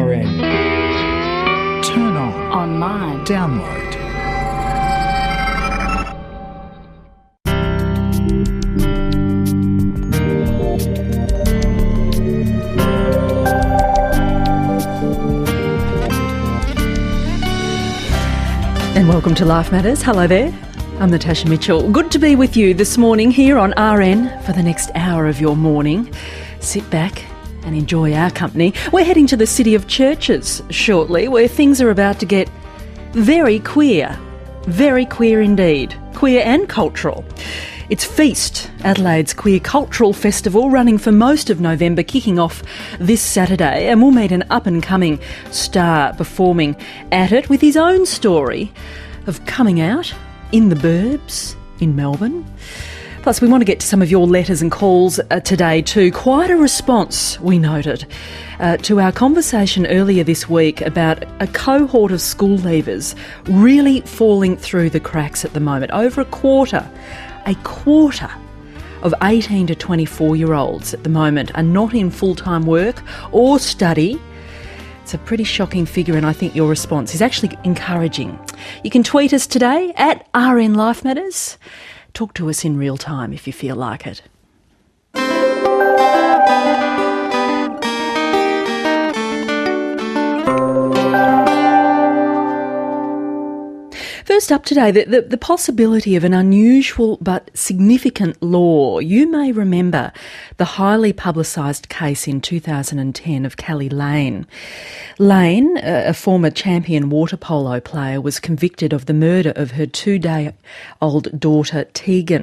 RN. Turn on. Online. Download. And welcome to Life Matters. Hello there. I'm Natasha Mitchell. Good to be with you this morning here on RN for the next hour of your morning. Sit back and enjoy our company. We're heading to the City of Churches shortly, where things are about to get very queer indeed, queer and cultural. It's Feast, Adelaide's queer cultural festival, running for most of November, kicking off this Saturday, and we'll meet an up-and-coming star performing at it with his own story of coming out in the burbs in Melbourne. Plus, we want to get to some of your letters and calls today too. Quite a response, we noted, to our conversation earlier this week about a cohort of school leavers really falling through the cracks at the moment. Over a quarter of 18 to 24-year-olds at the moment are not in full-time work or study. It's a pretty shocking figure, and I think your response is actually encouraging. You can tweet us today at RN Life Matters. Talk to us in real time if you feel like it. First up today, the possibility of an unusual but significant law. You may remember the highly publicised case in 2010 of Callie Lane. Lane, a former champion water polo player, was convicted of the murder of her 2-day-old daughter Tegan.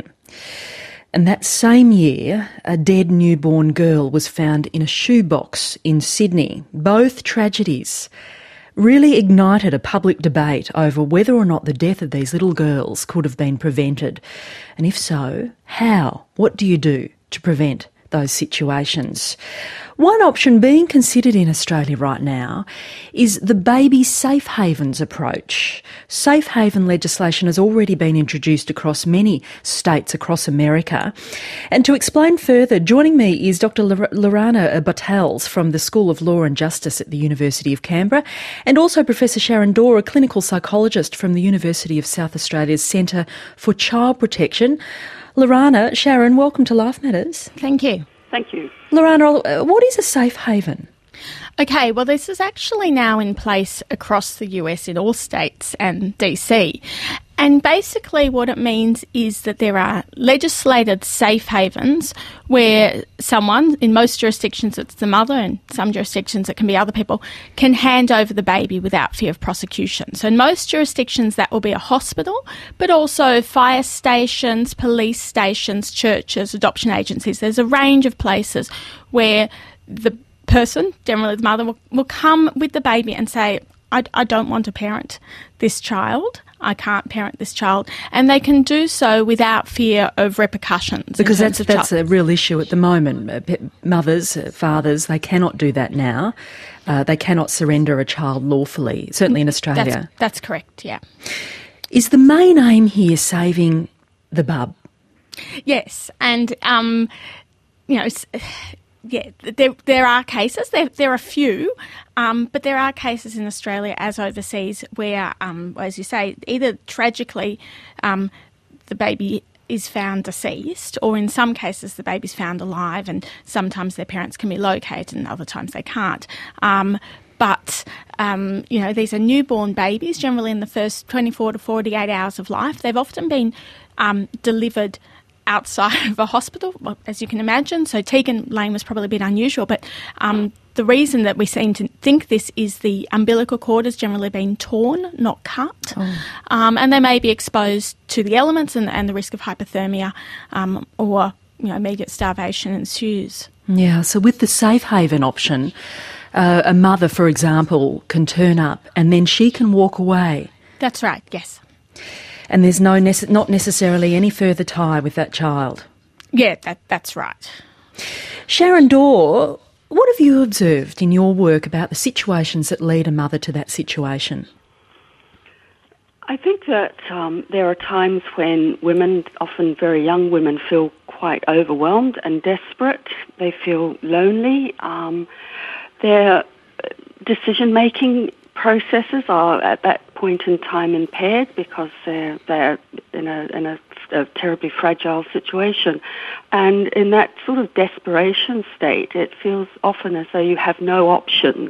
And that same year, a dead newborn girl was found in a shoebox in Sydney. Both tragedies really ignited a public debate over whether or not the death of these little girls could have been prevented. And if so, how? What do you do to prevent those situations? One option being considered in Australia right now is the baby safe havens approach. Safe haven legislation has already been introduced across many states across America. And to explain further, joining me is Dr. Lorana Bartels from the School of Law and Justice at the University of Canberra, and also Professor Sharon Dorr, a clinical psychologist from the University of South Australia's Centre for Child Protection. Lorana, Sharon, welcome to Life Matters. Thank you. Thank you. Lorana, what is a safe haven? Okay, well, this is actually now in place across the US in all states and DC. And basically what it means is that there are legislated safe havens where someone, in most jurisdictions it's the mother, and some jurisdictions it can be other people, can hand over the baby without fear of prosecution. So in most jurisdictions that will be a hospital, but also fire stations, police stations, churches, adoption agencies. There's a range of places where the person, generally the mother, will come with the baby and say, I don't want to parent this child. I can't parent this child. And they can do so without fear of repercussions. Because that's a real issue at the moment. Mothers, fathers, they cannot do that now. They cannot surrender a child lawfully, certainly in Australia. That's correct, yeah. Is the main aim here saving the bub? Yes, and, yeah, there are cases, there are few, but there are cases in Australia as overseas where, as you say, either tragically the baby is found deceased, or in some cases the baby's found alive, and sometimes their parents can be located and other times they can't. But these are newborn babies, generally in the first 24 to 48 hours of life. They've often been delivered outside of a hospital, as you can imagine. So Tegan Lane was probably a bit unusual, but the reason that we seem to think this is the umbilical cord has generally been torn, not cut. And they may be exposed to the elements and the risk of hypothermia or immediate starvation ensues. Yeah, so with the safe haven option, a mother, for example, can turn up and then she can walk away. That's right, yes. And there's not necessarily any further tie with that child. Yeah, that's right. Sharon Dorr, what have you observed in your work about the situations that lead a mother to that situation? I think that there are times when women, often very young women, feel quite overwhelmed and desperate. They feel lonely. They're decision-making processes are at that point in time impaired because they're in a terribly fragile situation. And in that sort of desperation state, it feels often as though you have no options.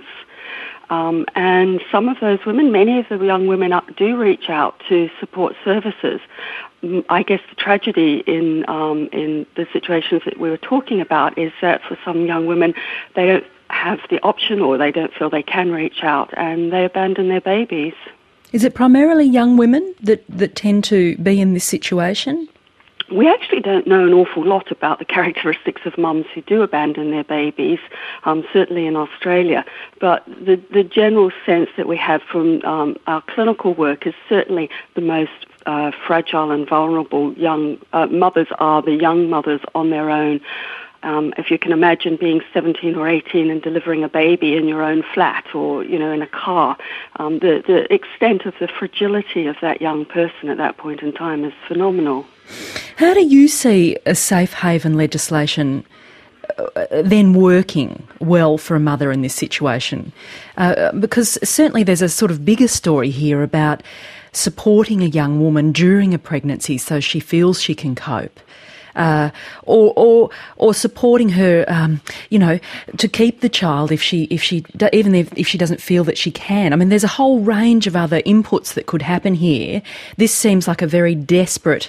And some of those women, many of the young women do reach out to support services. I guess the tragedy in the situations that we were talking about is that for some young women, they don't have the option or they don't feel they can reach out and they abandon their babies. Is it primarily young women that tend to be in this situation? We actually don't know an awful lot about the characteristics of mums who do abandon their babies, certainly in Australia. But the general sense that we have from our clinical work is certainly the most fragile and vulnerable young mothers are the young mothers on their own. If you can imagine being 17 or 18 and delivering a baby in your own flat or, in a car, the extent of the fragility of that young person at that point in time is phenomenal. How do you see a safe haven legislation then working well for a mother in this situation? Because certainly there's a sort of bigger story here about supporting a young woman during a pregnancy so she feels she can cope. Or supporting her, to keep the child if she doesn't feel that she can. I mean, there's a whole range of other inputs that could happen here. This seems like a very desperate,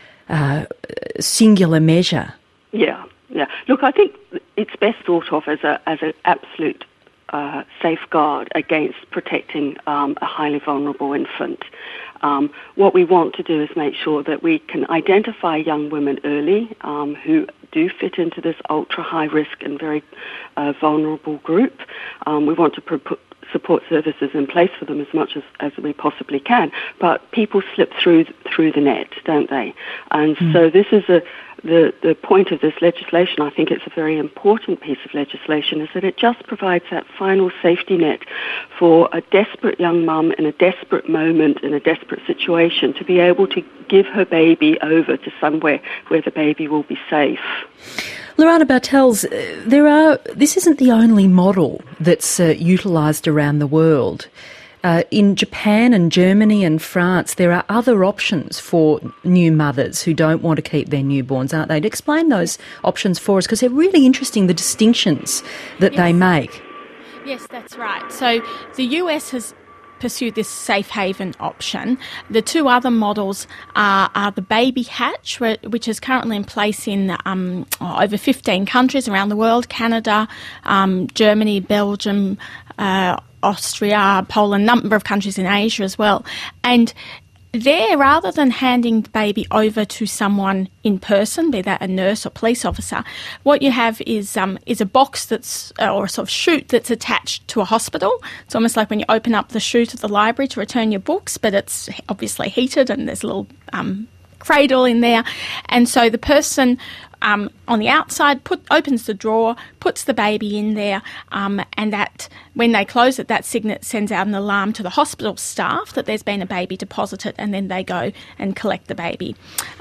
singular measure. Yeah. Look, I think it's best thought of as an absolute safeguard against protecting a highly vulnerable infant. What we want to do is make sure that we can identify young women early who do fit into this ultra-high risk and very vulnerable group. We want to put support services in place for them as much as we possibly can. But people slip through the net, don't they? And so this is the point of this legislation. I think it's a very important piece of legislation, is that it just provides that final safety net for a desperate young mum in a desperate moment, in a desperate situation, to be able to give her baby over to somewhere where the baby will be safe. Lorana Bartels, this isn't the only model that's utilised around the world. In Japan and Germany and France, there are other options for new mothers who don't want to keep their newborns, aren't they? To explain those options for us, because they're really interesting, the distinctions that they make. Yes, that's right. So the US has pursued this safe haven option. The two other models are the baby hatch, which is currently in place in over 15 countries around the world: Canada, Germany, Belgium, Austria, Poland, a number of countries in Asia as well. And there, rather than handing the baby over to someone in person, be that a nurse or police officer, what you have is a box that's or a sort of chute that's attached to a hospital. It's almost like when you open up the chute of the library to return your books, but it's obviously heated and there's a little cradle in there. And so the person on the outside opens the drawer, puts the baby in there, and that when they close it, that sends out an alarm to the hospital staff that there's been a baby deposited, and then they go and collect the baby.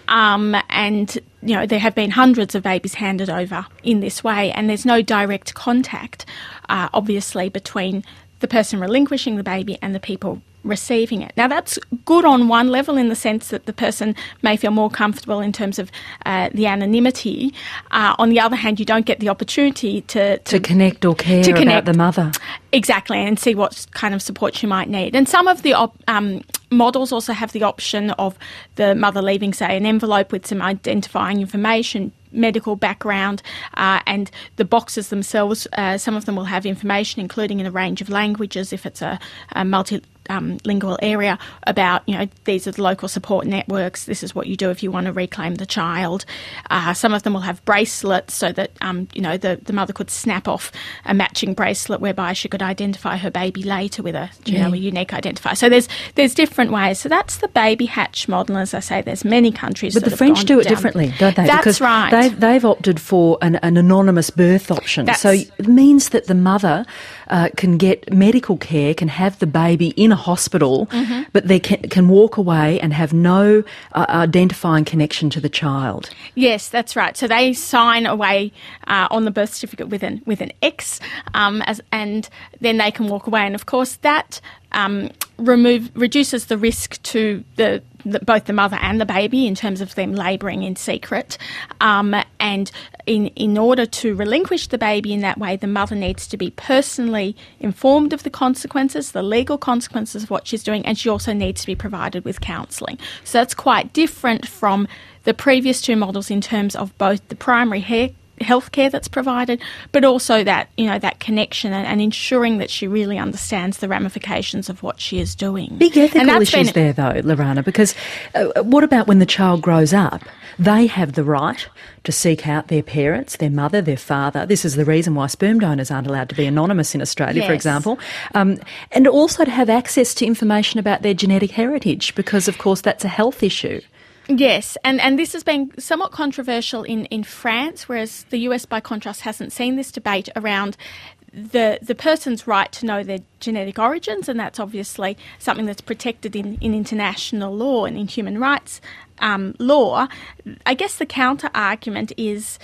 And there have been hundreds of babies handed over in this way, and there's no direct contact, obviously, between the person relinquishing the baby and the people receiving it. Now, that's good on one level in the sense that the person may feel more comfortable in terms of the anonymity. On the other hand, you don't get the opportunity to connect or care about the mother. Exactly, and see what kind of support you might need. And some of the models also have the option of the mother leaving, say, an envelope with some identifying information, medical background, and the boxes themselves, some of them will have information, including in a range of languages if it's a multilingual area, about, these are the local support networks, this is what you do if you want to reclaim the child. Some of them will have bracelets so that, the mother could snap off a matching bracelet whereby she could identify her baby later with a unique identifier. So there's different ways. So that's the baby hatch model. As I say, there's many countries but that the French do it differently, don't they? That's because right. They've opted for an anonymous birth option. That's, so it means that the mother can get medical care, can have the baby in a hospital, but they can walk away and have no identifying connection to the child. Yes, that's right. So they sign away on the birth certificate with an X, and then they can walk away. And of course, that reduces the risk to both the mother and the baby in terms of them labouring in secret. And in order to relinquish the baby in that way, the mother needs to be personally informed of the consequences, the legal consequences of what she's doing, and she also needs to be provided with counselling. So that's quite different from the previous two models in terms of both the primary healthcare that's provided, but also that connection and ensuring that she really understands the ramifications of what she is doing. Big ethical issues there, though, Lorana, because what about when the child grows up? They have the right to seek out their parents, their mother, their father. This is the reason why sperm donors aren't allowed to be anonymous in Australia, for example, and also to have access to information about their genetic heritage, because, of course, that's a health issue. Yes, and this has been somewhat controversial in France, whereas the US, by contrast, hasn't seen this debate around the person's right to know their genetic origins, and that's obviously something that's protected in international law and in human rights law. I guess the counter-argument is,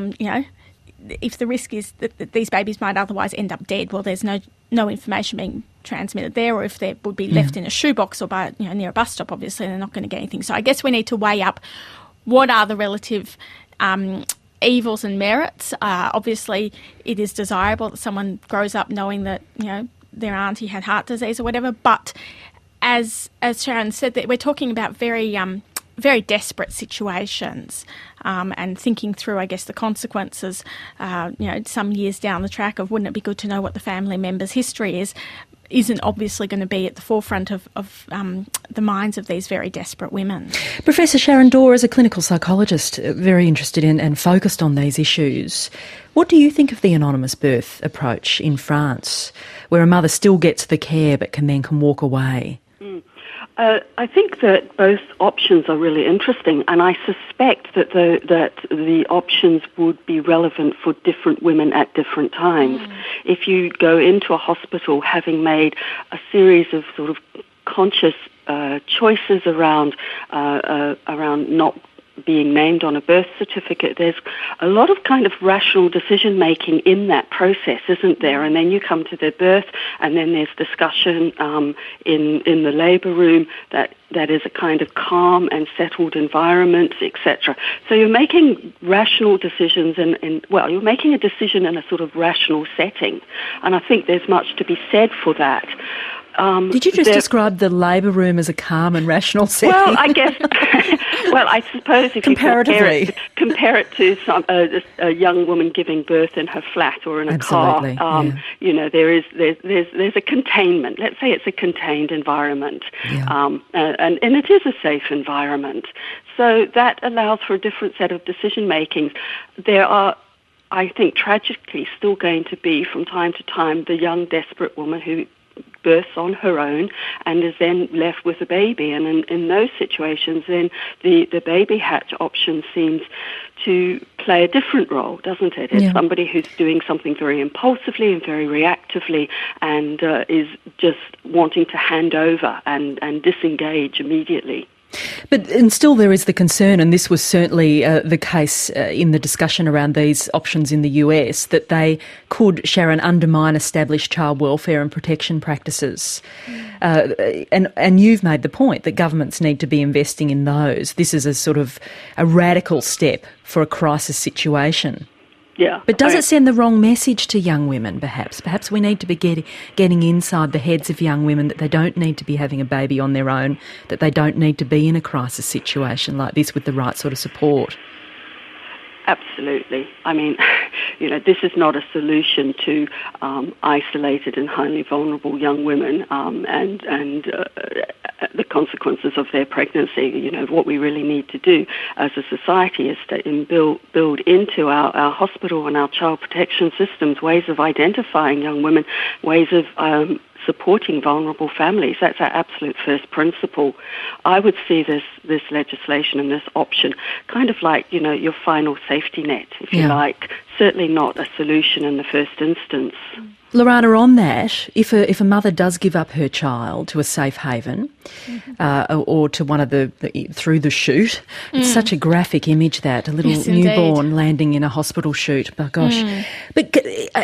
if the risk is that these babies might otherwise end up dead, well, there's no information being transmitted there, or if they would be left in a shoebox or by near a bus stop, obviously they're not going to get anything. So I guess we need to weigh up what are the relative evils and merits. Obviously, it is desirable that someone grows up knowing that their auntie had heart disease or whatever. But as Sharon said, that we're talking about very desperate situations, and thinking through, I guess, the consequences, some years down the track of wouldn't it be good to know what the family member's history isn't obviously going to be at the forefront of the minds of these very desperate women. Professor Sharon Dorr, as a clinical psychologist, very interested in and focused on these issues, what do you think of the anonymous birth approach in France, where a mother still gets the care but can walk away? I think that both options are really interesting, and I suspect that the options would be relevant for different women at different times. If you go into a hospital having made a series of sort of conscious choices around not being named on a birth certificate, there's a lot of kind of rational decision-making in that process, isn't there? And then you come to their birth, and then there's discussion in the labour room that is a kind of calm and settled environment, etc. So you're making rational decisions you're making a decision in a sort of rational setting. And I think there's much to be said for that. Did you just describe the labour room as a calm and rational setting? Well, I guess. Well, I suppose if you compare it to a young woman giving birth in her flat or in a car, there's a containment. Let's say it's a contained environment, and it is a safe environment. So that allows for a different set of decision makings. There are, I think, tragically still going to be from time to time the young desperate woman who births on her own and is then left with a baby, and in those situations then the baby hatch option seems to play a different role, doesn't it? It's somebody who's doing something very impulsively and very reactively and is just wanting to hand over and disengage immediately. And still there is the concern, and this was certainly the case in the discussion around these options in the US, that they could, Sharon, undermine established child welfare and protection practices. And you've made the point that governments need to be investing in those. This is a sort of a radical step for a crisis situation. Yeah. But does it send the wrong message to young women, perhaps? Perhaps we need to be getting inside the heads of young women that they don't need to be having a baby on their own, that they don't need to be in a crisis situation like this with the right sort of support. Absolutely. I mean, this is not a solution to isolated and highly vulnerable young women and the consequences of their pregnancy. What we really need to do as a society is to build into our hospital and our child protection systems ways of identifying young women, ways of supporting vulnerable families. That's our absolute first principle. I would see this legislation and this option kind of like, your final safety net, if you like. Certainly not a solution in the first instance. Lorana, on that, if a mother does give up her child to a safe haven, or to one of the through the chute, it's such a graphic image, that a little newborn landing in a hospital chute. Oh gosh! But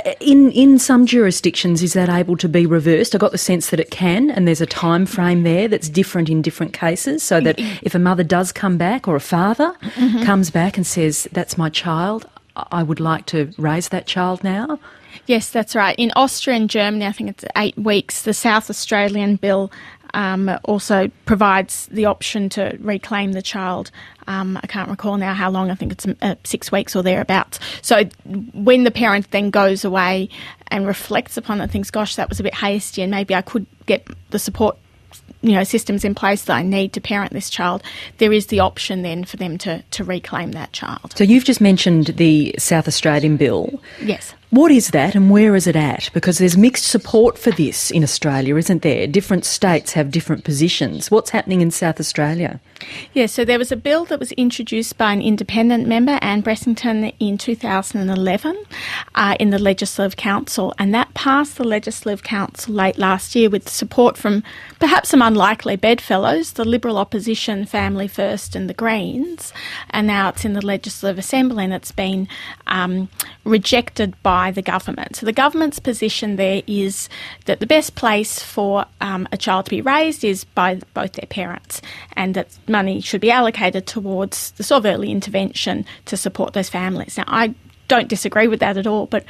in some jurisdictions, is that able to be reversed? I got the sense that it can, and there's a time frame there that's different in different cases. So that if a mother does come back, or a father comes back and says, "That's my child, I would like to raise that child now." Yes, that's right. In Austria and Germany, I think it's 8 weeks. The South Australian bill also provides the option to reclaim the child. I can't recall now how long. I think it's 6 weeks or thereabouts. So when the parent then goes away and reflects upon it and thinks, gosh, that was a bit hasty, and maybe I could get the support systems in place that I need to parent this child, there is the option then for them to reclaim that child. So you've just mentioned the South Australian bill. Yes. What is that, and where is it at? Because there's mixed support for this in Australia, isn't there? Different states have different positions. What's happening in South Australia? Yes, so there was a bill that was introduced by an independent member, Anne Bressington, in 2011 in the Legislative Council, and that passed the Legislative Council late last year with support from perhaps some unlikely bedfellows, the Liberal opposition, Family First and the Greens, and now it's in the Legislative Assembly and it's been rejected by the government. So the government's position there is that the best place for a child to be raised is by both their parents, and that money should be allocated towards the sort of early intervention to support those families. Now, I don't disagree with that at all, but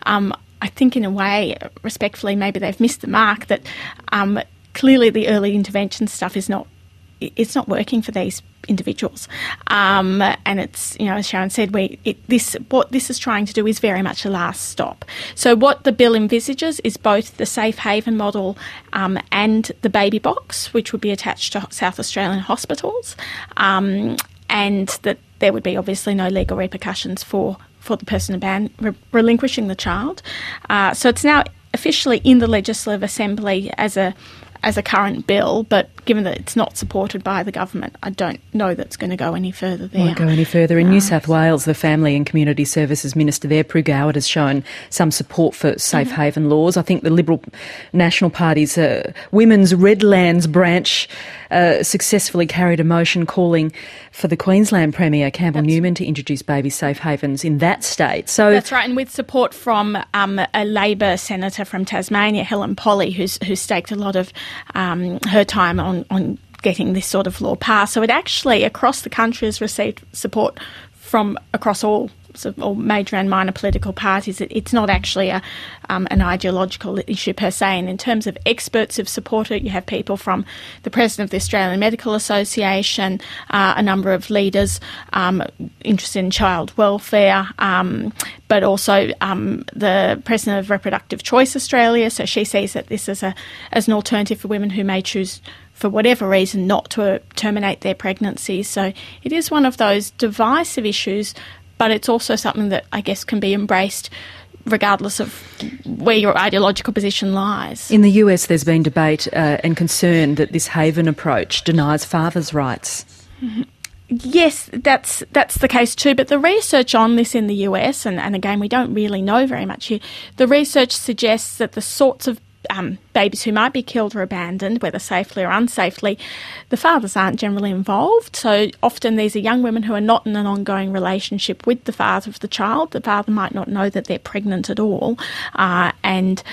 I think in a way, respectfully, maybe they've missed the mark, that clearly the early intervention stuff is not working for these individuals. And it's, as Sharon said, what this is trying to do is very much a last stop. So what the bill envisages is both the safe haven model and the baby box, which would be attached to South Australian hospitals, and that there would be obviously no legal repercussions for the person relinquishing the child. So it's now officially in the Legislative Assembly as a current bill, but given that it's not supported by the government, I don't know that it's going to go any further there. Won't go any further. In New South Wales, the Family and Community Services Minister there, Prue Goward, has shown some support for safe haven laws. I think the Liberal National Party's Women's Redlands branch successfully carried a motion calling for the Queensland Premier, Campbell Newman, to introduce baby safe havens in that state. So that's right, and with support from a Labor senator from Tasmania, Helen Polley, who's staked a lot of her time on getting this sort of law passed. So it actually, across the country, has received support from across all major and minor political parties. It's not actually an ideological issue per se. And in terms of experts who've supported it, you have people from the President of the Australian Medical Association, a number of leaders interested in child welfare, but also the President of Reproductive Choice Australia. So she sees that this as an alternative for women who may choose, for whatever reason, not to terminate their pregnancies. So it is one of those divisive issues, but it's also something that I guess can be embraced regardless of where your ideological position lies. In the US, there's been debate and concern that this haven approach denies fathers' rights. Yes, that's the case too, but the research on this in the US, and again, we don't really know very much here, the research suggests that the sorts of babies who might be killed or abandoned, whether safely or unsafely, the fathers aren't generally involved. So often these are young women who are not in an ongoing relationship with the father of the child. The father might not know that they're pregnant at all, and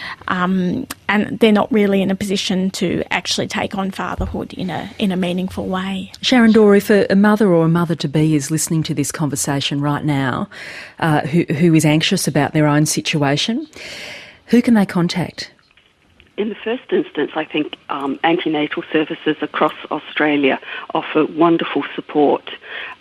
they're not really in a position to actually take on fatherhood in a meaningful way. Sharon Dorr, if a mother or a mother-to-be is listening to this conversation right now, who is anxious about their own situation, who can they contact? In the first instance, I think antenatal services across Australia offer wonderful support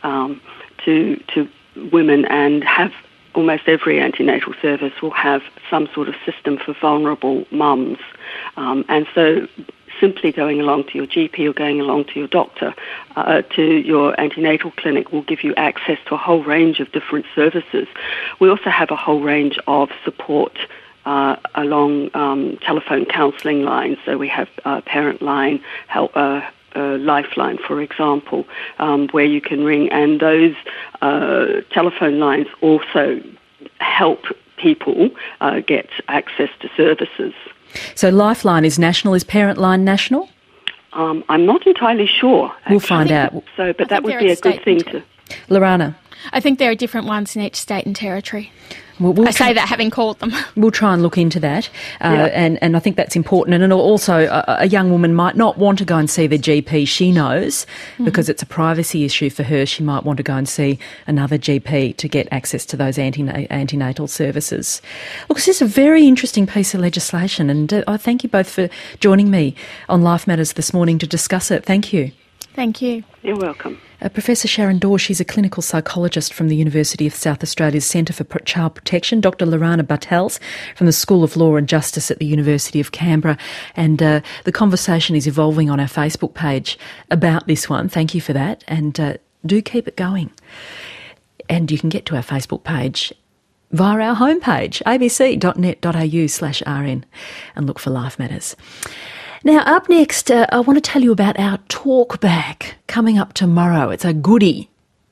to women, and have almost every antenatal service will have some sort of system for vulnerable mums. And so simply going along to your GP or going along to your doctor, to your antenatal clinic, will give you access to a whole range of different services. We also have a whole range of support along telephone counselling lines. So we have Parent Line, Lifeline, for example, where you can ring, and those telephone lines also help people get access to services. So Lifeline is national. Is Parent Line national? I'm not entirely sure. Actually. We'll find out. So, but that would be a good thing to... Lorana? I think there are different ones in each state and territory. We'll I say that having called them. We'll try and look into that, and I think that's important. And also, a young woman might not want to go and see the GP she knows because it's a privacy issue for her. She might want to go and see another GP to get access to those antenatal services. Look, this is a very interesting piece of legislation, and I thank you both for joining me on Life Matters this morning to discuss it. Thank you. Thank you. You're welcome. Professor Sharon Daw, she's a clinical psychologist from the University of South Australia's Centre for Child Protection. Dr. Lorana Bartels from the School of Law and Justice at the University of Canberra. And the conversation is evolving on our Facebook page about this one. Thank you for that. And do keep it going. And you can get to our Facebook page via our homepage, abc.net.au/rn, and look for Life Matters. Now, up next, I want to tell you about our talkback coming up tomorrow. It's a goodie.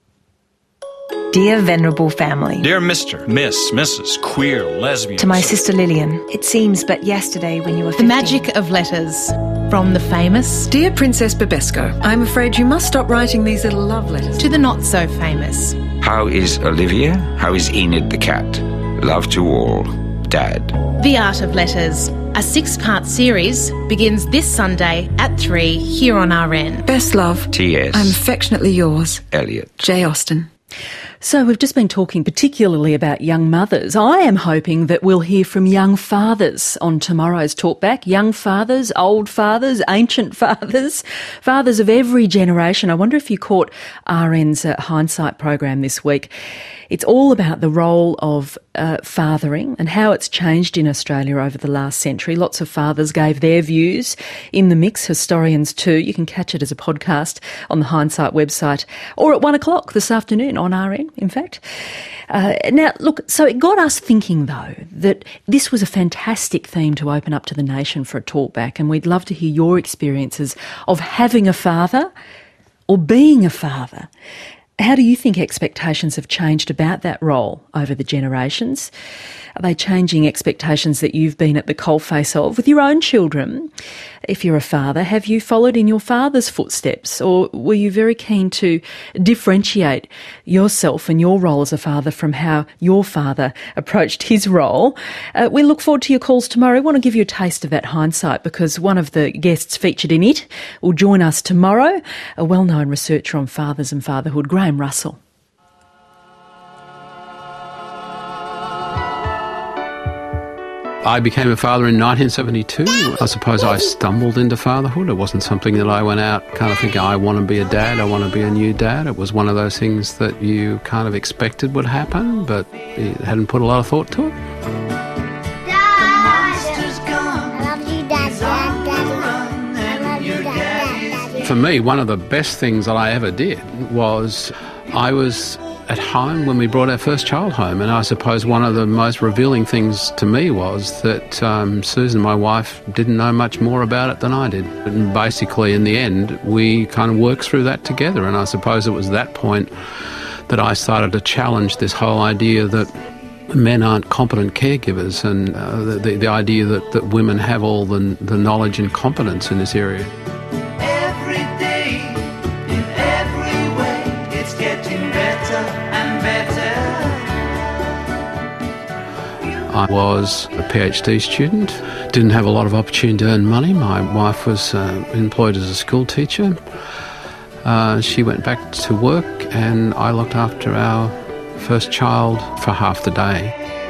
Dear Venerable Family. Dear Mr., Miss, Mrs., Queer, Lesbian. To my sister Lillian, it seems but yesterday when you were 15. The magic of letters. From the famous Dear Princess Bebesco, I'm afraid you must stop writing these little love letters. to the not-so-famous. How is Olivia? How is Enid the cat? Love to all. Dad. The Art of Letters. A 6-part series begins this Sunday at 3 here on RN. Best love. T.S. I'm affectionately yours, Elliot. J. Austen. So we've just been talking particularly about young mothers. I am hoping that we'll hear from young fathers on tomorrow's talkback. Young fathers, old fathers, ancient fathers, fathers of every generation. I wonder if you caught RN's Hindsight program this week. It's all about the role of fathering and how it's changed in Australia over the last century. Lots of fathers gave their views in the mix, historians too. You can catch it as a podcast on the Hindsight website or at 1:00 this afternoon on RN, in fact. Now, look, so it got us thinking, though, that this was a fantastic theme to open up to the nation for a talkback, and we'd love to hear your experiences of having a father or being a father. How do you think expectations have changed about that role over the generations? Are they changing expectations that you've been at the coalface of with your own children? If you're a father, have you followed in your father's footsteps, or were you very keen to differentiate yourself and your role as a father from how your father approached his role? We look forward to your calls tomorrow. I want to give you a taste of that hindsight because one of the guests featured in it will join us tomorrow, a well-known researcher on fathers and fatherhood, Graham Russell. I became a father in 1972. I suppose I stumbled into fatherhood. It wasn't something that I went out kind of thinking, I want to be a dad, I want to be a new dad. It was one of those things that you kind of expected would happen, but you hadn't put a lot of thought to it. For me, one of the best things that I ever did was I was at home when we brought our first child home, and I suppose one of the most revealing things to me was that Susan, my wife, didn't know much more about it than I did. And basically, in the end, we kind of worked through that together, and I suppose it was that point that I started to challenge this whole idea that men aren't competent caregivers, and the idea that women have all the knowledge and competence in this area. I was a PhD student, didn't have a lot of opportunity to earn money. My wife was employed as a school teacher. She went back to work and I looked after our first child for half the day.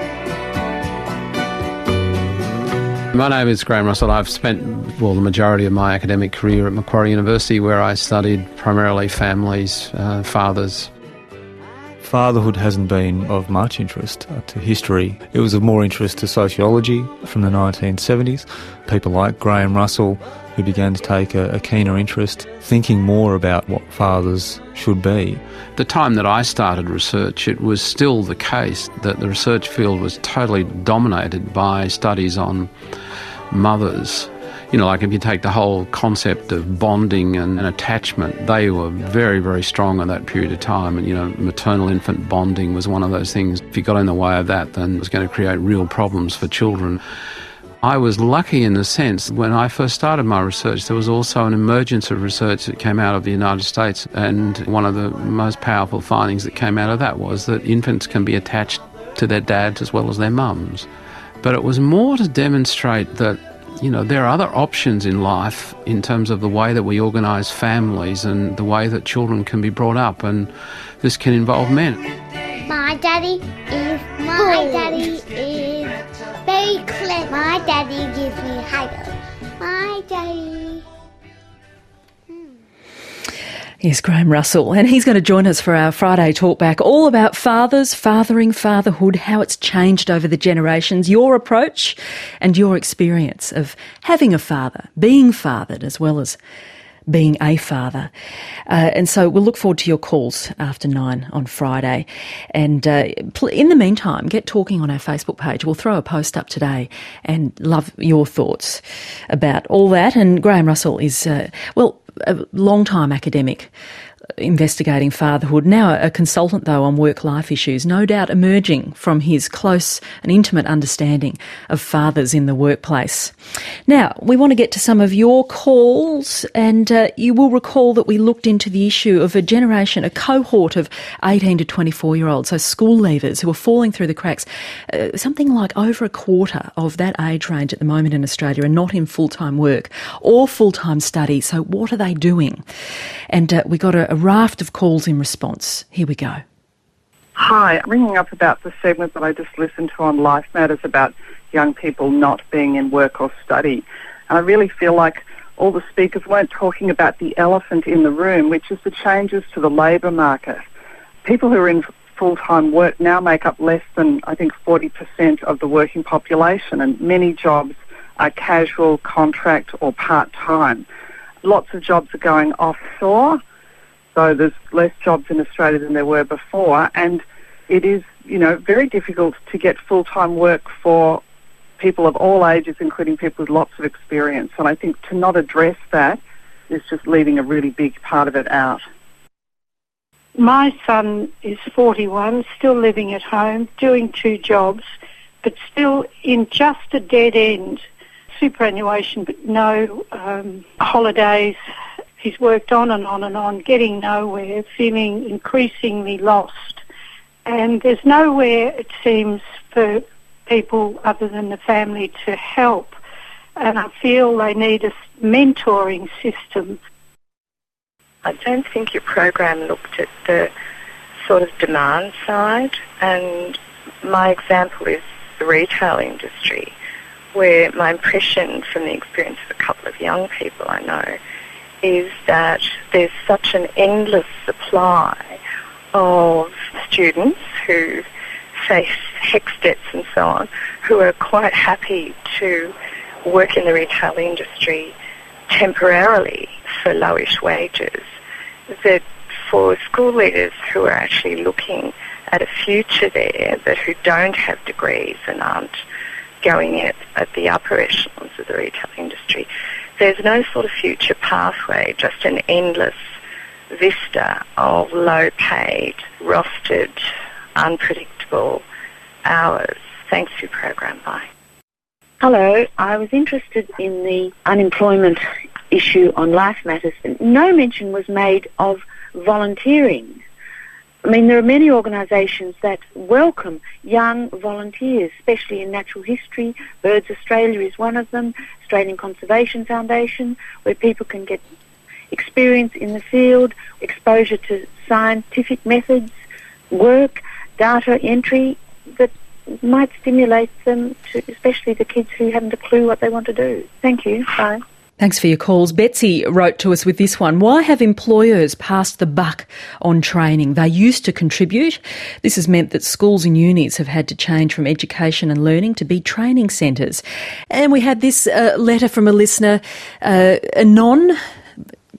My name is Graham Russell. I've spent, the majority of my academic career at Macquarie University, where I studied primarily families, fathers. Fatherhood hasn't been of much interest to history. It was of more interest to sociology from the 1970s. People like Graham Russell, who began to take a keener interest, thinking more about what fathers should be. The time that I started research, it was still the case that the research field was totally dominated by studies on mothers. You know, like if you take the whole concept of bonding and attachment, they were very, very strong in that period of time. And, maternal-infant bonding was one of those things. If you got in the way of that, then it was going to create real problems for children. I was lucky in the sense when I first started my research, there was also an emergence of research that came out of the United States, and one of the most powerful findings that came out of that was that infants can be attached to their dads as well as their mums. But it was more to demonstrate that, you know, there are other options in life in terms of the way that we organise families and the way that children can be brought up, and this can involve men. My daddy is very clever. My daddy gives me hugs. My daddy. Yes, Graham Russell, and he's going to join us for our Friday talkback, all about fathers, fathering, fatherhood, how it's changed over the generations, your approach and your experience of having a father, being fathered as well as being a father. And so we'll look forward to your calls after 9 on Friday. And in the meantime, get talking on our Facebook page. We'll throw a post up today and love your thoughts about all that. And Graham Russell is, a long-time academic investigating fatherhood, now a consultant though on work-life issues, no doubt emerging from his close and intimate understanding of fathers in the workplace. Now, we want to get to some of your calls, and you will recall that we looked into the issue of a generation, a cohort of 18 to 24-year-olds, so school leavers who are falling through the cracks. Something like over a quarter of that age range at the moment in Australia are not in full-time work or full-time study, so what are they doing? And we got a raft of calls in response. Here we go. Hi, I'm ringing up about the segment that I just listened to on Life Matters about young people not being in work or study. And I really feel like all the speakers weren't talking about the elephant in the room, which is the changes to the labour market. People who are in full-time work now make up less than, I think, 40% of the working population, and many jobs are casual, contract or part-time. Lots of jobs are going offshore, so there's less jobs in Australia than there were before, and it is, very difficult to get full-time work for people of all ages, including people with lots of experience. And I think to not address that is just leaving a really big part of it out. My son is 41, still living at home, doing 2 jobs, but still in just a dead end. Superannuation, but no holidays. He's worked on and on and on, getting nowhere, feeling increasingly lost. And there's nowhere, it seems, for people other than the family to help. And I feel they need a mentoring system. I don't think your program looked at the sort of demand side. And my example is the retail industry, where my impression from the experience of a couple of young people I know is that there's such an endless supply of students who face HECS debts and so on, who are quite happy to work in the retail industry temporarily for lowish wages, that for school leaders who are actually looking at a future there, but who don't have degrees and aren't going at the upper echelons of the retail industry, there's no sort of future pathway, just an endless vista of low-paid, rostered, unpredictable hours. Thanks for your program. Bye. Hello, I was interested in the unemployment issue on Life Matters. No mention was made of volunteering. I mean, there are many organisations that welcome young volunteers, especially in natural history. Birds Australia is one of them, Australian Conservation Foundation, where people can get experience in the field, exposure to scientific methods, work, data entry that might stimulate them, especially the kids who haven't a clue what they want to do. Thank you. Bye. Thanks for your calls. Betsy wrote to us with this one. Why have employers passed the buck on training? They used to contribute. This has meant that schools and unis have had to change from education and learning to be training centres. And we had this letter from a listener, Anon,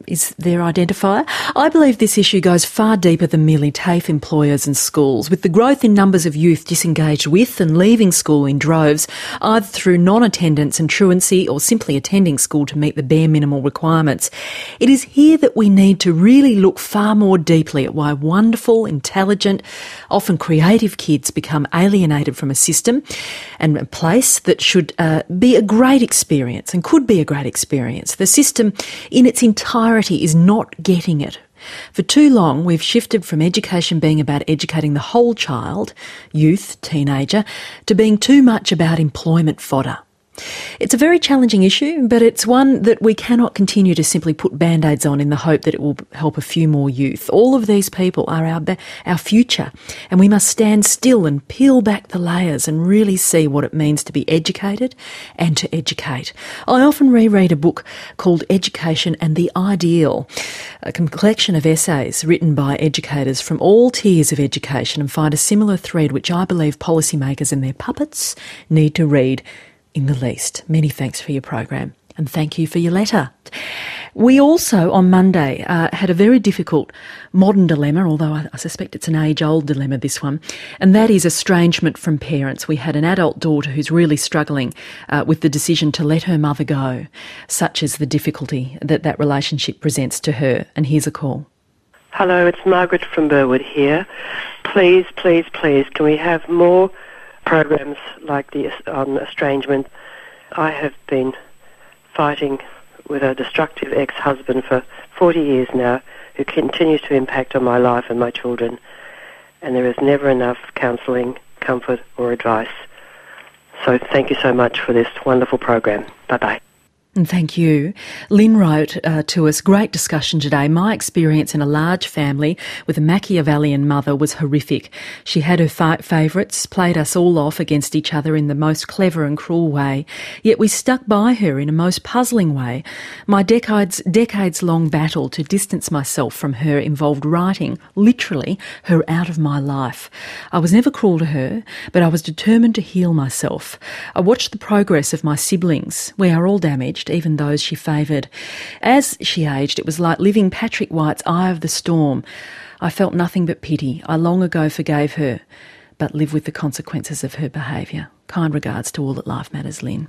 is their identifier. I believe this issue goes far deeper than merely TAFE employers and schools. With the growth in numbers of youth disengaged with and leaving school in droves, either through non-attendance and truancy or simply attending school to meet the bare minimal requirements, it is here that we need to really look far more deeply at why wonderful, intelligent, often creative kids become alienated from a system and a place that should be a great experience and could be a great experience. The system in its entirety is not getting it. For too long, we've shifted from education being about educating the whole child, youth, teenager, to being too much about employment fodder. It's a very challenging issue, but it's one that we cannot continue to simply put band-aids on in the hope that it will help a few more youth. All of these people are our future, and we must stand still and peel back the layers and really see what it means to be educated and to educate. I often reread a book called Education and the Ideal, a collection of essays written by educators from all tiers of education, and find a similar thread which I believe policymakers and their puppets need to read in the least. Many thanks for your program, and thank you for your letter. We also, on Monday, had a very difficult modern dilemma, although I suspect it's an age-old dilemma, this one, and that is estrangement from parents. We had an adult daughter who's really struggling with the decision to let her mother go, such as the difficulty that relationship presents to her. And here's a call. Hello, it's Margaret from Burwood here. Please, please, please, can we have more programs like the estrangement? I have been fighting with a destructive ex-husband for 40 years now, who continues to impact on my life and my children, and there is never enough counselling, comfort or advice. So thank you so much for this wonderful program. Bye-bye. And thank you. Lynn wrote to us, great discussion today. My experience in a large family with a Machiavellian mother was horrific. She had her favourites, played us all off against each other in the most clever and cruel way, yet we stuck by her in a most puzzling way. My decades-long battle to distance myself from her involved writing, literally, her out of my life. I was never cruel to her, but I was determined to heal myself. I watched the progress of my siblings. We are all damaged, even those she favoured. As she aged, it was like living Patrick White's Eye of the Storm. I felt nothing but pity. I long ago forgave her, but live with the consequences of her behaviour. Kind regards to all at Life Matters, Lynn.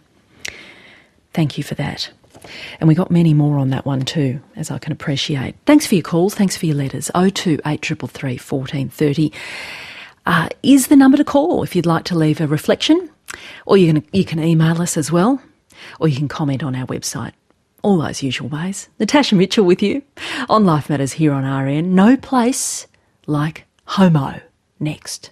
Thank you for that. And we got many more on that one too, as I can appreciate. Thanks for your calls, thanks for your letters. 02 8333 1430 is the number to call if you'd like to leave a reflection, or you can email us as well, or you can comment on our website. All those usual ways. Natasha Mitchell with you on Life Matters here on RN. No place like Homo. Next.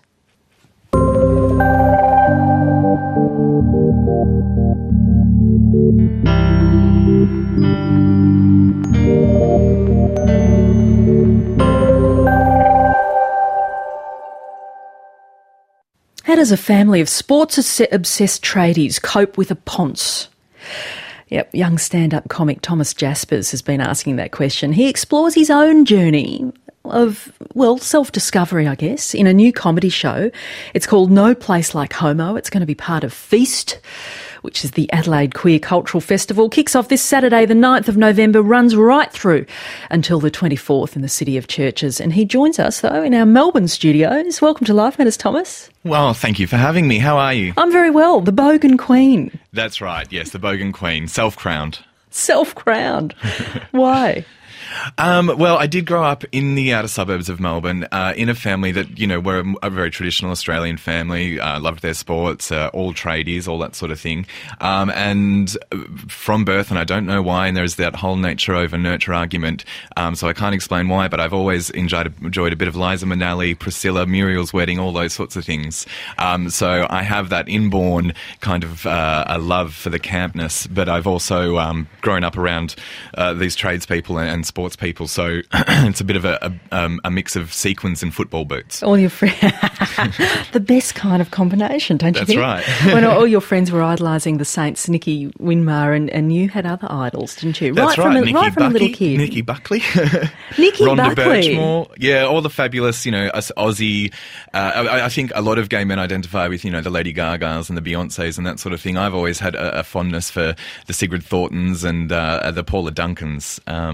How does a family of sports-obsessed tradies cope with a ponce? Yep, young stand-up comic Thomas Jaspers has been asking that question. He explores his own journey of, well, self-discovery, I guess, in a new comedy show. It's called No Place Like Homo. It's going to be part of Feast, which is the Adelaide Queer Cultural Festival. Kicks off this Saturday, the 9th of November, runs right through until the 24th in the City of Churches. And he joins us, though, in our Melbourne studios. Welcome to Life Matters, Thomas. Well, thank you for having me. How are you? I'm very well. The Bogan Queen. That's right, yes, the Bogan Queen. Self-crowned. Self-crowned. Why? Well, I did grow up in the outer suburbs of Melbourne, in a family that, you know, we're a very traditional Australian family, loved their sports, all tradies, all that sort of thing. And from birth, and I don't know why, and there's that whole nature over nurture argument, so I can't explain why, but I've always enjoyed a bit of Liza Minnelli, Priscilla, Muriel's Wedding, all those sorts of things. So I have that inborn kind of a love for the campness, but I've also grown up around these tradespeople and sports people, so it's a bit of a mix of sequins and football boots. All your friends, the best kind of combination, don't you think? That's right. When all your friends were idolising the Saints, Nicky Winmar, and you had other idols, didn't you? That's right. Right from a little kid. Nicky Buckley. Nicky Rhonda Buckley. Birchmore. Yeah, all the fabulous, you know, us Aussie. I think a lot of gay men identify with, you know, the Lady Gagas and the Beyoncés and that sort of thing. I've always had a fondness for the Sigrid Thorntons and the Paula Duncans myself.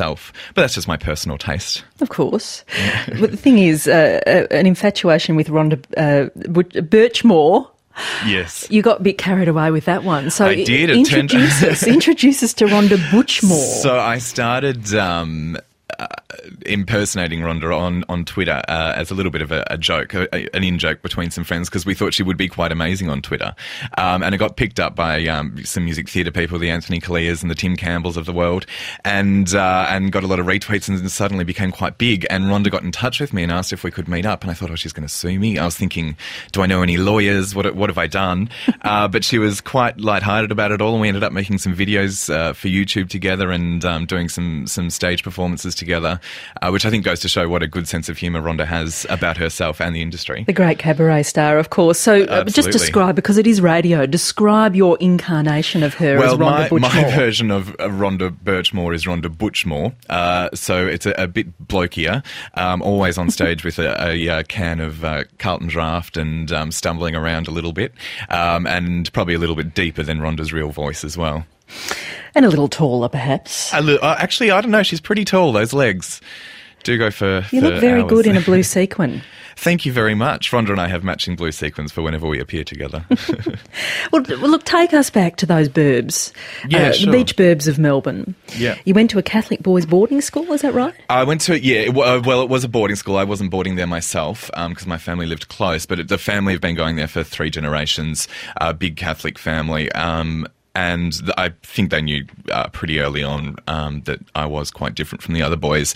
herself. But that's just my personal taste. Of course. But the thing is, an infatuation with Rhonda Birchmore. Yes. You got a bit carried away with that one. So I did. Introduce us to Rhonda Birchmore. So I started impersonating Rhonda on Twitter as a little bit of a joke, an in-joke between some friends, because we thought she would be quite amazing on Twitter. And it got picked up by some music theatre people, the Anthony Colliers and the Tim Campbells of the world, and got a lot of retweets and suddenly became quite big. And Rhonda got in touch with me and asked if we could meet up. And I thought, she's going to sue me. I was thinking, do I know any lawyers? What have I done? But she was quite lighthearted about it all, and we ended up making some videos for YouTube together and doing some stage performances together, which I think goes to show what a good sense of humour Rhonda has about herself and the industry. The great cabaret star, of course. So just describe, because it is radio, describe your incarnation of her as Rhonda Birchmore. My version of Rhonda Birchmore is Rhonda Butchmore. So it's a bit blokier, always on stage with a can of Carlton Draft and stumbling around a little bit, and probably a little bit deeper than Rhonda's real voice as well. And a little taller, perhaps. Actually, I don't know. She's pretty tall. Those legs do go for You look very hours. good in a blue sequin. Thank you very much. Rhonda and I have matching blue sequins for whenever we appear together. Well, look, take us back to those burbs. Yeah, sure. The beach burbs of Melbourne. Yeah. You went to a Catholic boys' boarding school, is that right? I went to, it was a boarding school. I wasn't boarding there myself because my family lived close, but the family have been going there for 3 generations, big Catholic family. And I think they knew pretty early on that I was quite different from the other boys.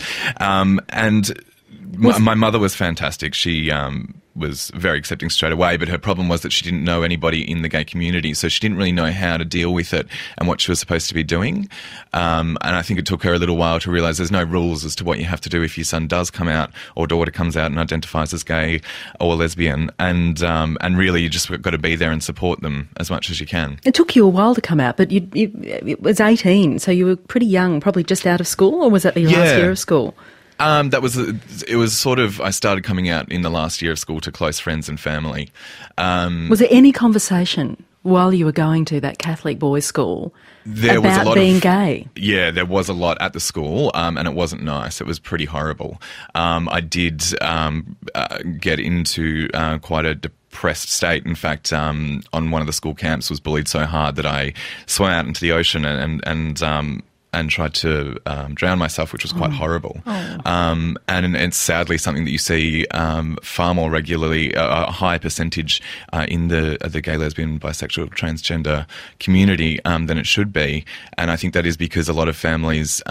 My mother was fantastic. She was very accepting straight away, but her problem was that she didn't know anybody in the gay community, so she didn't really know how to deal with it and what she was supposed to be doing. And I think it took her a little while to realise there's no rules as to what you have to do if your son does come out or daughter comes out and identifies as gay or lesbian. And really you just got to be there and support them as much as you can. It took you a while to come out, but it was 18, so you were pretty young, probably just out of school, or was that your last year of school? It was sort of, I started coming out in the last year of school to close friends and family. Was there any conversation while you were going to that Catholic boys' school about being gay? Yeah, there was a lot at the school, and it wasn't nice. It was pretty horrible. I did get into quite a depressed state. In fact, on one of the school camps was bullied so hard that I swam out into the ocean and tried to drown myself, which was quite horrible. And it's sadly something that you see far more regularly, a high percentage in the gay, lesbian, bisexual, transgender community than it should be. And I think that is because a lot of families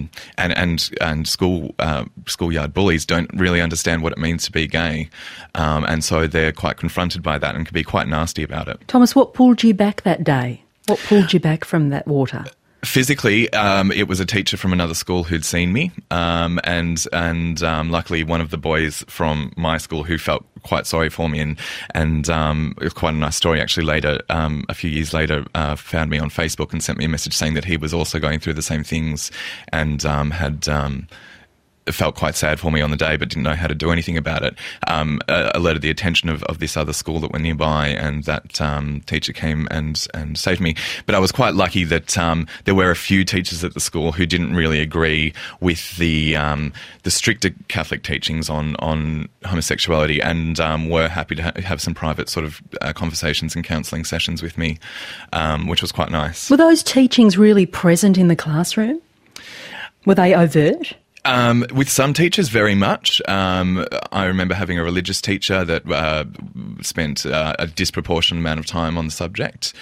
and schoolyard bullies don't really understand what it means to be gay. And so they're quite confronted by that and can be quite nasty about it. Thomas, what pulled you back that day? What pulled you back from that water? Physically, it was a teacher from another school who'd seen me, and luckily one of the boys from my school who felt quite sorry for me, and it was quite a nice story actually. Later, a few years later, found me on Facebook and sent me a message saying that he was also going through the same things, and had felt quite sad for me on the day but didn't know how to do anything about it. Alerted the attention of this other school that were nearby, and that teacher came and saved me. But I was quite lucky that there were a few teachers at the school who didn't really agree with the stricter Catholic teachings on homosexuality, and were happy to have some private sort of conversations and counselling sessions with me, which was quite nice. Were those teachings really present in the classroom? Were they overt? With some teachers, very much. I remember having a religious teacher that spent a disproportionate amount of time on the subject.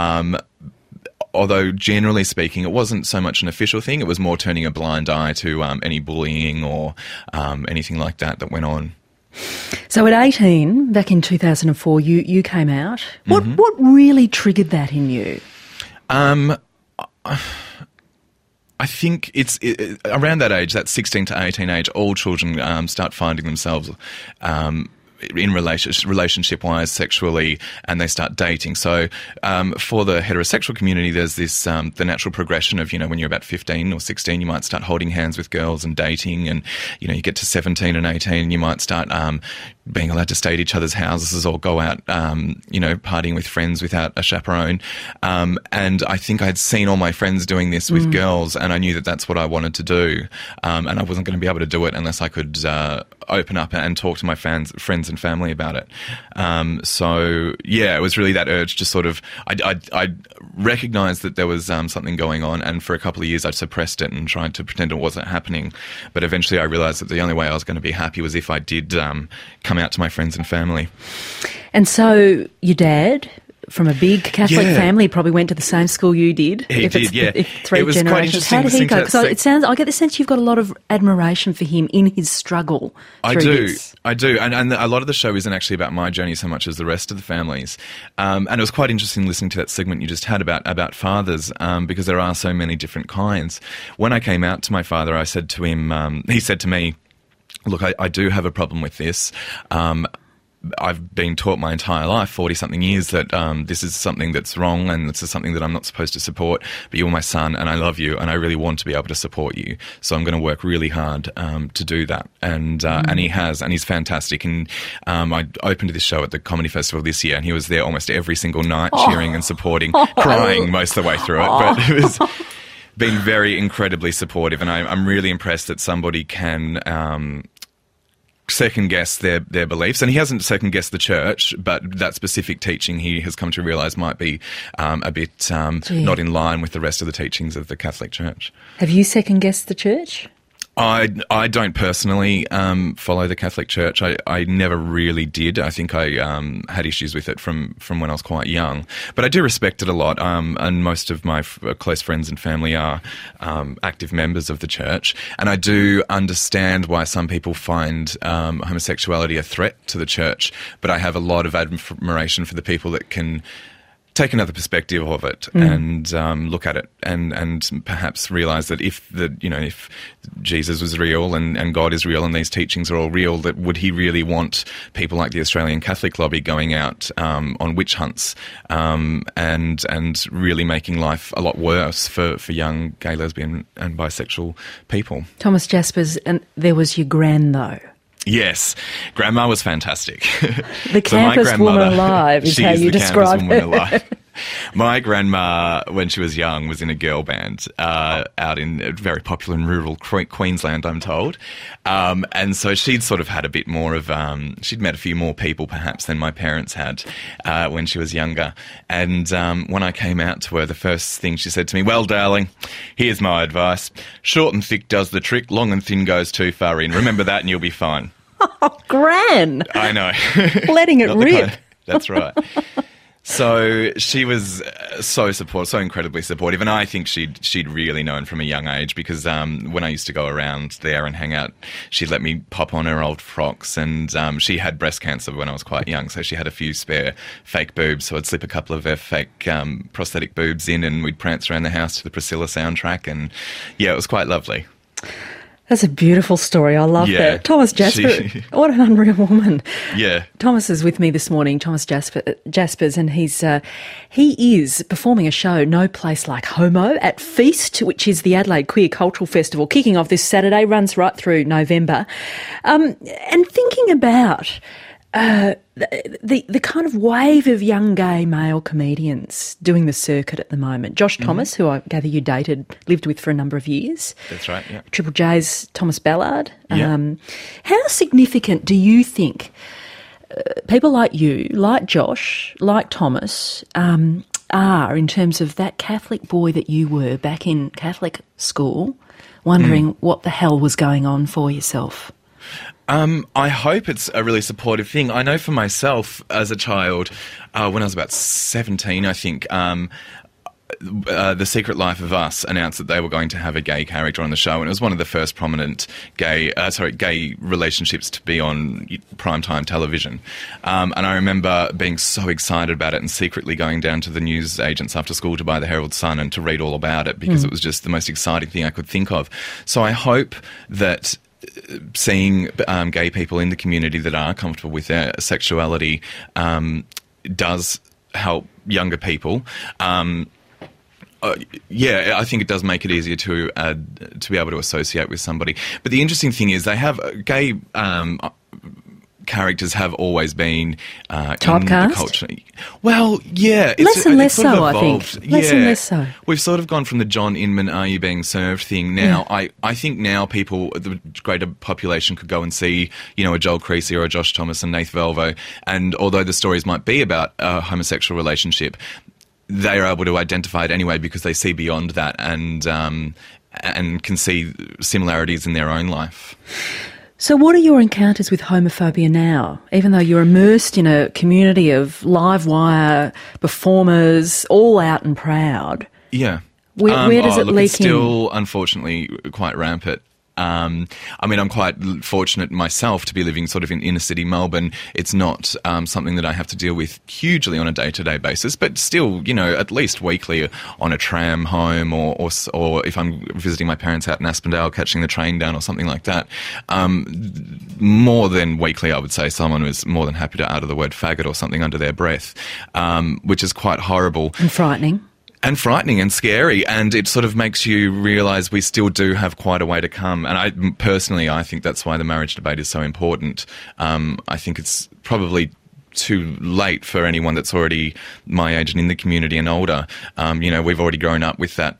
Although, generally speaking, it wasn't so much an official thing. It was more turning a blind eye to any bullying or anything like that went on. So at 18, back in 2004, you came out. What really triggered that in you? I think it's around that age, that 16 to 18 age, all children start finding themselves in relationship-wise, sexually, and they start dating. So for the heterosexual community, there's this the natural progression of, when you're about 15 or 16, you might start holding hands with girls and dating, and, you get to 17 and 18, and you might start being allowed to stay at each other's houses or go out, partying with friends without a chaperone. And I think I'd seen all my friends doing this with girls, and I knew that that's what I wanted to do. And I wasn't going to be able to do it unless I could open up and talk to my friends and family about it. It was really that urge to sort of, I recognised that there was something going on, and for a couple of years I suppressed it and tried to pretend it wasn't happening. But eventually I realised that the only way I was going to be happy was if I did come out to my friends and family. And so your dad, from a big Catholic family, probably went to the same school you did. He did, yeah. If three generations. How did he go? Because I get the sense you've got a lot of admiration for him in his struggle through this. I do. And a lot of the show isn't actually about my journey so much as the rest of the families. And it was quite interesting listening to that segment you just had about fathers, because there are so many different kinds. When I came out to my father, I said to him, he said to me, look, I do have a problem with this. I've been taught my entire life, 40-something years, that this is something that's wrong and this is something that I'm not supposed to support, but you're my son and I love you and I really want to be able to support you. So I'm going to work really hard to do that. And he has, and he's fantastic. And I opened this show at the Comedy Festival this year, and he was there almost every single night cheering and supporting, crying most of the way through it. But it was been very incredibly supportive, and I'm really impressed that somebody can second-guess their beliefs. And he hasn't second-guessed the church, but that specific teaching he has come to realise might be a bit not in line with the rest of the teachings of the Catholic Church. Have you second-guessed the church? I don't personally follow the Catholic Church. I never really did. I think I had issues with it from when I was quite young. But I do respect it a lot, and most of my close friends and family are active members of the church. And I do understand why some people find homosexuality a threat to the church, but I have a lot of admiration for the people that can take another perspective of it and look at it and perhaps realise that if Jesus was real and God is real and these teachings are all real, that would he really want people like the Australian Catholic lobby going out on witch hunts and really making life a lot worse for young gay, lesbian and bisexual people. Thomas Jaspers, and there was your gran though. Yes, Grandma was fantastic. The campus woman alive is how you describe her. My grandma, when she was young, was in a girl band out in very popular in rural Queensland, I'm told. And so she'd sort of had a bit more of, she'd met a few more people perhaps than my parents had when she was younger. And when I came out to her, the first thing she said to me, well, darling, here's my advice. Short and thick does the trick, long and thin goes too far in. Remember that and you'll be fine. Oh, Gran! I know. Letting it rip. That's right. So she was so supportive, so incredibly supportive, and I think she'd really known from a young age because when I used to go around there and hang out, she'd let me pop on her old frocks, and she had breast cancer when I was quite young, so she had a few spare fake boobs, so I'd slip a couple of her fake prosthetic boobs in and we'd prance around the house to the Priscilla soundtrack, and yeah, it was quite lovely. That's a beautiful story. I love that. Thomas Jasper, what an unreal woman. Yeah. Thomas is with me this morning, Thomas Jaspers, and he is performing a show, No Place Like Homo, at Feast, which is the Adelaide Queer Cultural Festival, kicking off this Saturday, runs right through November. And thinking about the kind of wave of young gay male comedians doing the circuit at the moment. Josh Thomas, who I gather you lived with for a number of years. That's right, yeah. Triple J's Thomas Ballard. Yeah. How significant do you think people like you, like Josh, like Thomas, are in terms of that Catholic boy that you were back in Catholic school, wondering what the hell was going on for yourself? I hope it's a really supportive thing. I know for myself as a child, when I was about 17, I think, The Secret Life of Us announced that they were going to have a gay character on the show, and it was one of the first prominent gay relationships to be on primetime television. And I remember being so excited about it and secretly going down to the news agents after school to buy the Herald Sun and to read all about it because it was just the most exciting thing I could think of. So I hope that seeing gay people in the community that are comfortable with their sexuality does help younger people. I think it does make it easier to be able to associate with somebody. But the interesting thing is they have gay characters have always been in typecast? the culture. Well, yeah. Less and less sort of so, I evolved. think. Less and less so. We've sort of gone from the John Inman Are You Being Served thing now. I think now people, the greater population could go and see, a Joel Creasy or a Josh Thomas and Nath Velvo, and although the stories might be about a homosexual relationship, they are able to identify it anyway because they see beyond that and can see similarities in their own life. So what are your encounters with homophobia now? Even though you're immersed in a community of live wire performers, all out and proud. Yeah. Where does it leak it's still, unfortunately, quite rampant. I'm quite fortunate myself to be living sort of in inner city Melbourne. It's not something that I have to deal with hugely on a day-to-day basis, but still, at least weekly on a tram home or if I'm visiting my parents out in Aspendale, catching the train down or something like that. More than weekly, I would say, someone was more than happy to utter the word faggot or something under their breath, which is quite horrible. And frightening. And frightening and scary, and it sort of makes you realise we still do have quite a way to come. And I think that's why the marriage debate is so important. I think it's probably too late for anyone that's already my age and in the community and older. We've already grown up with that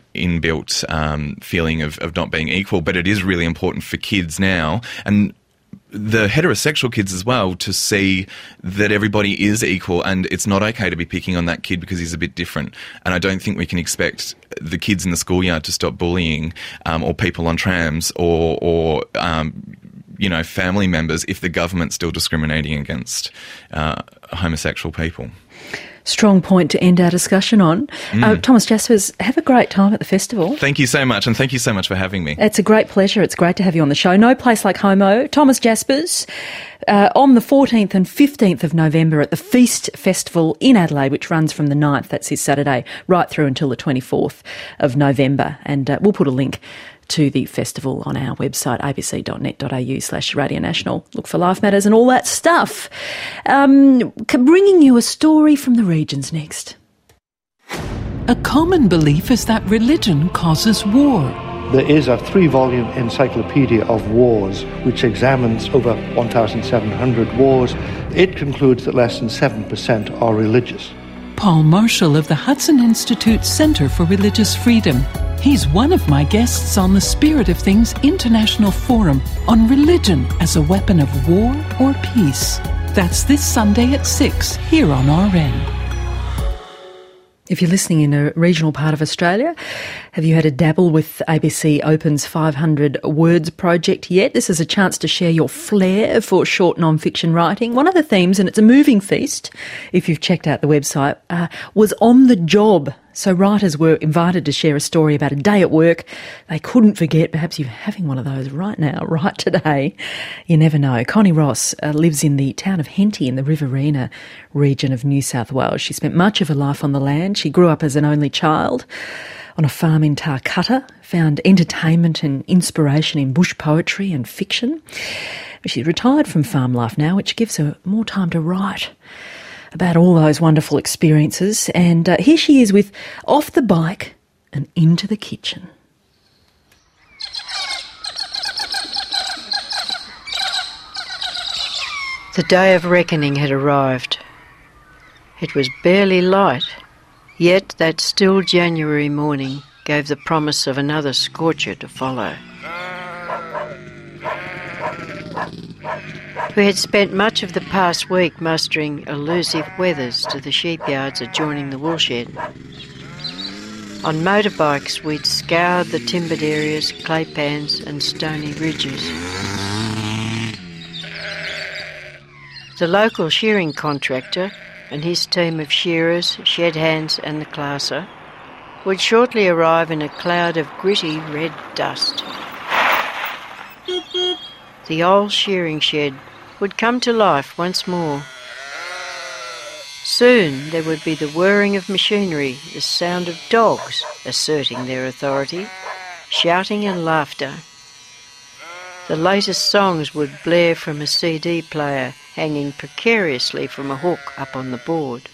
inbuilt feeling of not being equal, but it is really important for kids now, and the heterosexual kids as well, to see that everybody is equal and it's not okay to be picking on that kid because he's a bit different. And I don't think we can expect the kids in the schoolyard to stop bullying or people on trams or family members if the government's still discriminating against homosexual people. Strong point to end our discussion on. Thomas Jaspers, have a great time at the festival. Thank you so much, and thank you so much for having me. It's a great pleasure. It's great to have you on the show. No Place Like Homo. Thomas Jaspers on the 14th and 15th of November at the Feast Festival in Adelaide, which runs from the 9th, that's his Saturday, right through until the 24th of November. And we'll put a link to the festival on our website, abc.net.au/Radio National. Look for Life Matters and all that stuff. Bringing you a story from the regions next. A common belief is that religion causes war. There is a 3-volume encyclopedia of wars which examines over 1,700 wars. It concludes that less than 7% are religious. Paul Marshall of the Hudson Institute Centre for Religious Freedom. He's one of my guests on the Spirit of Things International Forum on religion as a weapon of war or peace. That's this Sunday at 6 here on RN. If you're listening in a regional part of Australia, have you had a dabble with ABC Open's 500 Words project yet? This is a chance to share your flair for short non-fiction writing. One of the themes, and it's a moving feast, if you've checked out the website, was on the job. So writers were invited to share a story about a day at work they couldn't forget. Perhaps you're having one of those right now, right today. You never know. Connie Ross lives in the town of Henty in the Riverina region of New South Wales. She spent much of her life on the land. She grew up as an only child on a farm in Tarcutta, found entertainment and inspiration in bush poetry and fiction. She's retired from farm life now, which gives her more time to write about all those wonderful experiences. And here she is with Off the Bike and Into the Kitchen. The day of reckoning had arrived. It was barely light, yet that still January morning gave the promise of another scorcher to follow. We had spent much of the past week mustering elusive weathers to the sheepyards adjoining the woolshed. On motorbikes we'd scoured the timbered areas, clay pans and stony ridges. The local shearing contractor and his team of shearers, shed hands and the classer would shortly arrive in a cloud of gritty red dust. The old shearing shed would come to life once more. Soon there would be the whirring of machinery, the sound of dogs asserting their authority, shouting and laughter. The latest songs would blare from a CD player hanging precariously from a hook up on the board.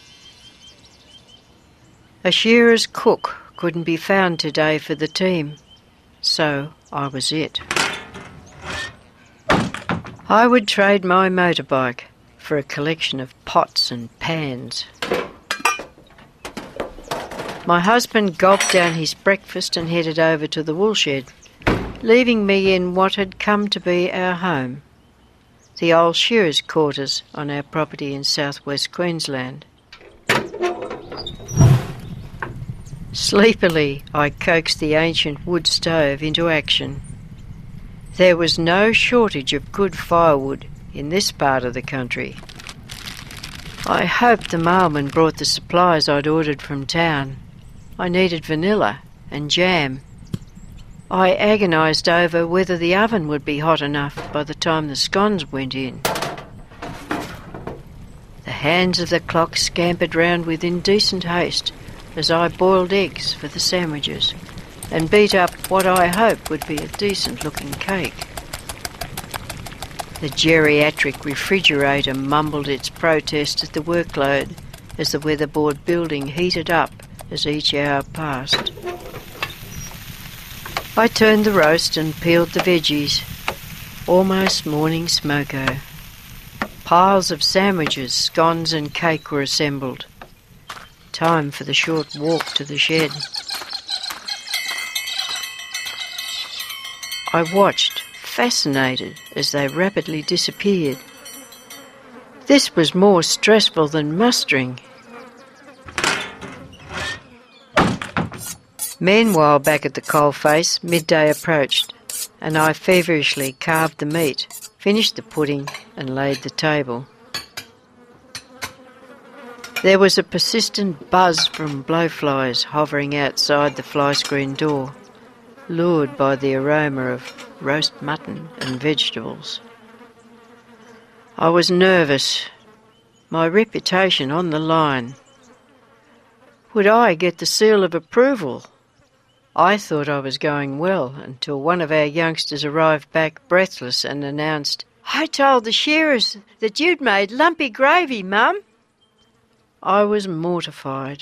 A shearer's cook couldn't be found today for the team, so I was it. I would trade my motorbike for a collection of pots and pans. My husband gulped down his breakfast and headed over to the woolshed, leaving me in what had come to be our home, the old shearers' quarters on our property in southwest Queensland. Sleepily, I coaxed the ancient wood stove into action. There was no shortage of good firewood in this part of the country. I hoped the mailman brought the supplies I'd ordered from town. I needed vanilla and jam. I agonised over whether the oven would be hot enough by the time the scones went in. The hands of the clock scampered round with indecent haste as I boiled eggs for the sandwiches and beat up what I hoped would be a decent-looking cake. The geriatric refrigerator mumbled its protest at the workload as the weatherboard building heated up as each hour passed. I turned the roast and peeled the veggies. Almost morning smoko. Piles of sandwiches, scones and cake were assembled. Time for the short walk to the shed. I watched, fascinated, as they rapidly disappeared. This was more stressful than mustering. Meanwhile, back at the coalface, midday approached, and I feverishly carved the meat, finished the pudding, and laid the table. There was a persistent buzz from blowflies hovering outside the fly screen door, lured by the aroma of roast mutton and vegetables. I was nervous, my reputation on the line. Would I get the seal of approval? I thought I was going well until one of our youngsters arrived back breathless and announced, "I told the shearers that you'd made lumpy gravy, Mum." I was mortified.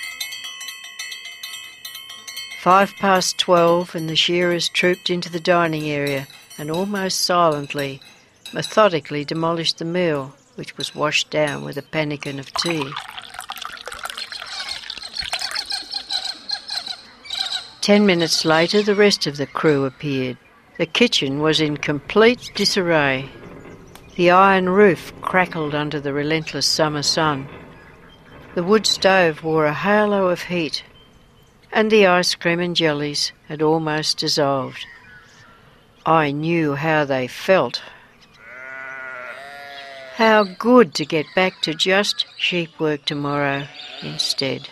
12:05 and the shearers trooped into the dining area and almost silently, methodically demolished the meal, which was washed down with a pannikin of tea. 10 minutes later, the rest of the crew appeared. The kitchen was in complete disarray. The iron roof crackled under the relentless summer sun. The wood stove wore a halo of heat, and the ice cream and jellies had almost dissolved. I knew how they felt. How good to get back to just sheep work tomorrow instead.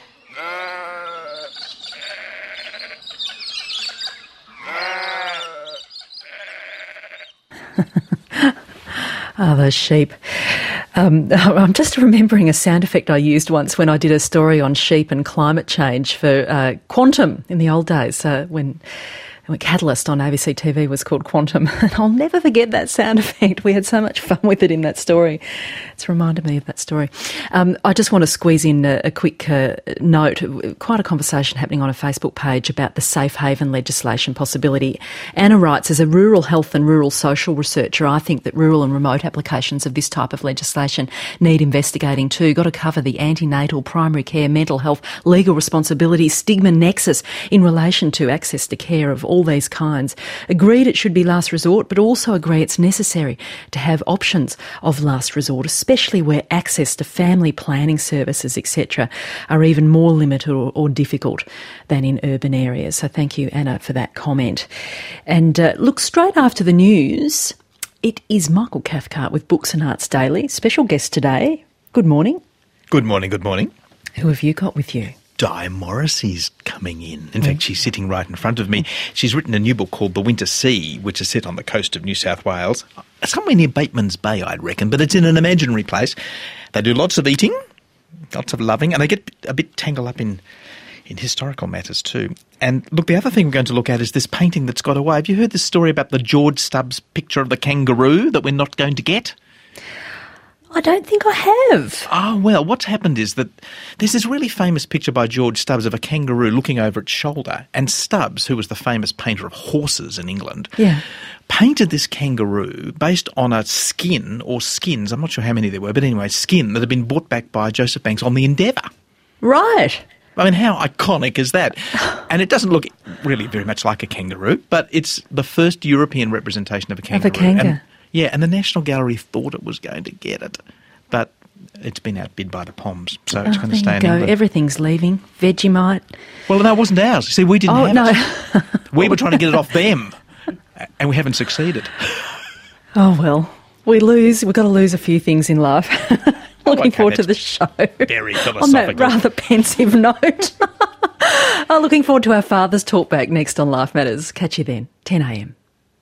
Those sheep. I'm just remembering a sound effect I used once when I did a story on sheep and climate change for Quantum in the old days, when Catalyst on ABC TV was called Quantum. And I'll never forget that sound effect. We had so much fun with it in that story. It's reminded me of that story. I just want to squeeze in a quick note. Quite a conversation happening on a Facebook page about the safe haven legislation possibility. Anna writes, as a rural health and rural social researcher, I think that rural and remote applications of this type of legislation need investigating too. Got to cover the antenatal, primary care, mental health, legal responsibility, stigma nexus in relation to access to care of all these kinds. Agreed it should be last resort, but also agree it's necessary to have options of last resort, especially where access to family planning services, etc., are even more limited or difficult than in urban areas. So thank you, Anna, for that comment. And look, straight after the news, it is Michael Cathcart with Books and Arts Daily. Special guest today. Good morning. Good morning, good morning. Who have you got with you? Di Morrissey's coming in. In fact, she's sitting right in front of me. She's written a new book called The Winter Sea, which is set on the coast of New South Wales. Somewhere near Bateman's Bay, I'd reckon, but it's in an imaginary place. They do lots of eating, lots of loving, and they get a bit tangled up in historical matters too. And look, the other thing we're going to look at is this painting that's got away. Have you heard this story about the George Stubbs picture of the kangaroo that we're not going to get? I don't think I have. Oh, well, what's happened is that there's this really famous picture by George Stubbs of a kangaroo looking over its shoulder, and Stubbs, who was the famous painter of horses in England, painted this kangaroo based on a skin or skins, I'm not sure how many there were, but anyway, skin that had been bought back by Joseph Banks on the Endeavour. Right. I mean, how iconic is that? And it doesn't look really very much like a kangaroo, but it's the first European representation of a kangaroo. Of a kangaroo. And the National Gallery thought it was going to get it, but it's been outbid by the Poms, so it's going to stay in England. Everything's leaving. Vegemite. Well, no, it wasn't ours. See, we didn't have it. We were trying to get it off them, and we haven't succeeded. Oh, well, we've got to lose a few things in life. Looking forward to the show. Very philosophical. On that rather pensive note. Looking forward to our Father's Talk back next on Life Matters. Catch you then, 10 a.m.